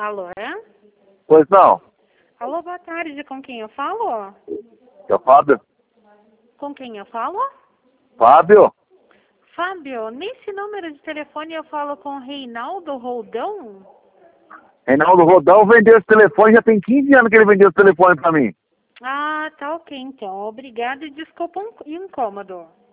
Alô, é? Pois não. Alô, boa tarde. Com quem eu falo? É o Fábio? Com quem eu falo? Fábio? Fábio, nesse número de telefone eu falo com Reinaldo Roldão? Reinaldo Rodão vendeu esse telefone, já tem 15 anos que ele vendeu esse telefone pra mim. Ah, tá ok então. Obrigada e desculpa o incômodo.